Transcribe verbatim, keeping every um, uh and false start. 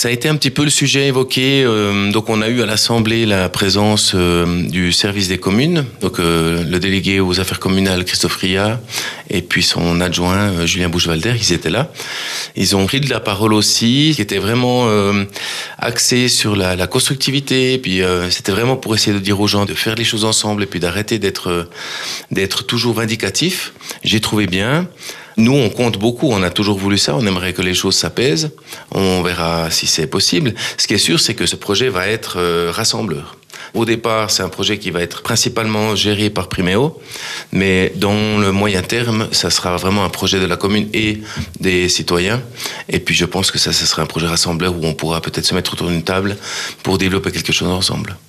Ça a été un petit peu le sujet évoqué. Euh, donc, on a eu à l'Assemblée la présence euh, du service des communes, donc euh, le délégué aux affaires communales Christophe Ria et puis son adjoint euh, Julien Bouchevalder, ils étaient là. Ils ont pris de la parole aussi, qui était vraiment euh, axé sur la, la constructivité. Et puis, euh, c'était vraiment pour essayer de dire aux gens de faire les choses ensemble et puis d'arrêter d'être euh, d'être toujours vindicatif. J'ai trouvé bien. Nous, on compte beaucoup, on a toujours voulu ça, on aimerait que les choses s'apaisent, on verra si c'est possible. Ce qui est sûr, c'est que ce projet va être euh, rassembleur. Au départ, c'est un projet qui va être principalement géré par Priméo, mais dans le moyen terme, ça sera vraiment un projet de la commune et des citoyens. Et puis je pense que ça, ça sera un projet rassembleur où on pourra peut-être se mettre autour d'une table pour développer quelque chose ensemble.